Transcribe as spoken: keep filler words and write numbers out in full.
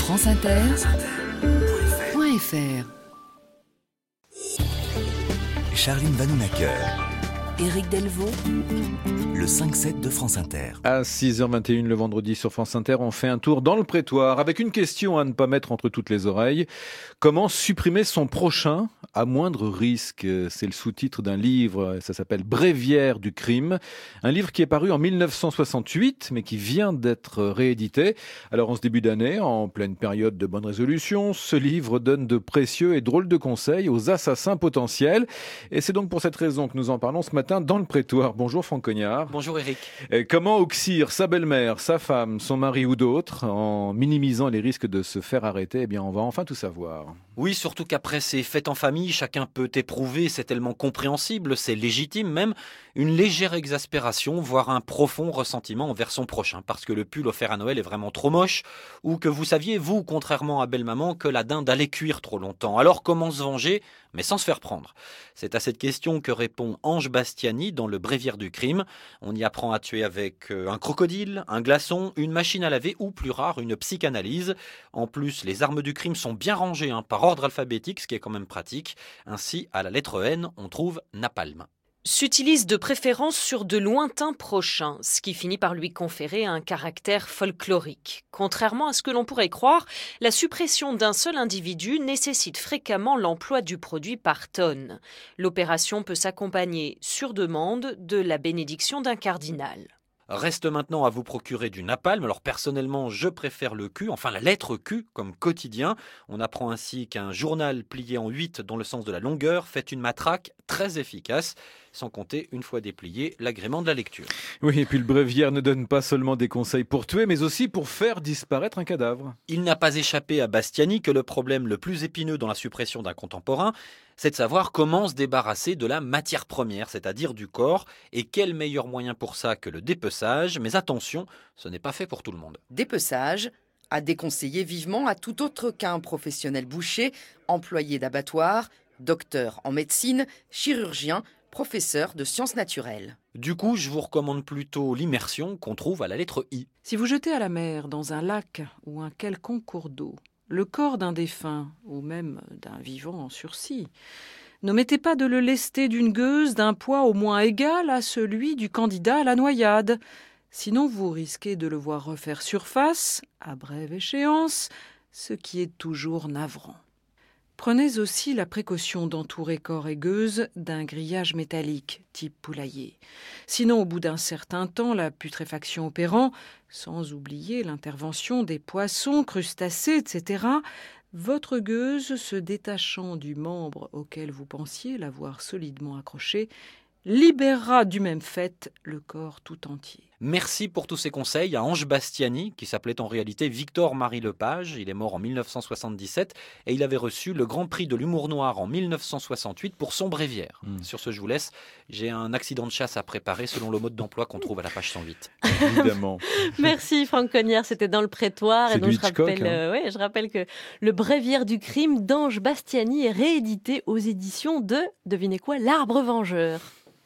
franceinter point f r. Charline Vanhoenacker, Éric Delvaux, le cinq sept de France Inter. À six heures vingt et une le vendredi sur France Inter, on fait un tour dans le prétoire avec une question à ne pas mettre entre toutes les oreilles. Comment supprimer son prochain à moindre risque? C'est le sous-titre d'un livre, ça s'appelle Bréviaire du crime. Un livre qui est paru en mille neuf cent soixante-huit, mais qui vient d'être réédité. Alors en ce début d'année, en pleine période de bonne résolution, ce livre donne de précieux et drôles de conseils aux assassins potentiels. Et c'est donc pour cette raison que nous en parlons ce matin dans le prétoire. Bonjour Franck Cognard. Bonjour Éric. Et comment auxir sa belle-mère, sa femme, son mari ou d'autres en minimisant les risques de se faire arrêter? Eh bien, on va enfin tout savoir. Oui, surtout qu'après ces fêtes en famille, chacun peut éprouver, c'est tellement compréhensible, c'est légitime même, une légère exaspération, voire un profond ressentiment envers son prochain, parce que le pull offert à Noël est vraiment trop moche, ou que vous saviez, vous, contrairement à belle-maman, que la dinde allait cuire trop longtemps. Alors comment se venger, mais sans se faire prendre? C'est à cette question que répond Ange Bastiani dans le Bréviaire du crime. On y apprend à tuer avec un crocodile, un glaçon, une machine à laver ou, plus rare, une psychanalyse. En plus, les armes du crime sont bien rangées hein, par ordre alphabétique, ce qui est quand même pratique. Ainsi, à la lettre N, on trouve napalm. S'utilise de préférence sur de lointains prochains, ce qui finit par lui conférer un caractère folklorique. Contrairement à ce que l'on pourrait croire, la suppression d'un seul individu nécessite fréquemment l'emploi du produit par tonnes. L'opération peut s'accompagner, sur demande, de la bénédiction d'un cardinal. Reste maintenant à vous procurer du napalm. Alors personnellement, je préfère le Q, enfin la lettre Q comme quotidien. On apprend ainsi qu'un journal plié en huit dans le sens de la longueur fait une matraque très efficace, sans compter, une fois déplié, l'agrément de la lecture. Oui, et puis le Bréviaire ne donne pas seulement des conseils pour tuer, mais aussi pour faire disparaître un cadavre. Il n'a pas échappé à Bastiani que le problème le plus épineux dans la suppression d'un contemporain, c'est de savoir comment se débarrasser de la matière première, c'est-à-dire du corps, et quel meilleur moyen pour ça que le dépeçage. Mais attention, ce n'est pas fait pour tout le monde. Dépeçage à déconseiller vivement à tout autre qu'un professionnel boucher, employé d'abattoir, docteur en médecine, chirurgien, professeur de sciences naturelles. Du coup, je vous recommande plutôt l'immersion qu'on trouve à la lettre I. Si vous jetez à la mer, dans un lac ou un quelconque cours d'eau, le corps d'un défunt, ou même d'un vivant en sursis, n'omettez pas de le lester d'une gueuse d'un poids au moins égal à celui du candidat à la noyade. Sinon, vous risquez de le voir refaire surface, à brève échéance, ce qui est toujours navrant. Prenez aussi la précaution d'entourer corps et gueuse d'un grillage métallique, type poulailler. Sinon, au bout d'un certain temps, la putréfaction opérant, sans oublier l'intervention des poissons, crustacés, et cetera, votre gueuse, se détachant du membre auquel vous pensiez l'avoir solidement accroché, libérera du même fait le corps tout entier. Merci pour tous ces conseils à Ange Bastiani, qui s'appelait en réalité Victor-Marie Lepage. Il est mort en mille neuf cent soixante-dix-sept et il avait reçu le Grand Prix de l'humour noir en mille neuf cent soixante-huit pour son Bréviaire. Mmh. Sur ce, je vous laisse. J'ai un accident de chasse à préparer selon le mode d'emploi qu'on trouve à la page cent huit. Évidemment. Merci Franck Cognard, c'était dans le prétoire. C'est et donc du je Hitchcock, rappelle, hein. euh, ouais, je rappelle que le Bréviaire du crime d'Ange Bastiani est réédité aux éditions de, devinez quoi, L'Arbre Vengeur.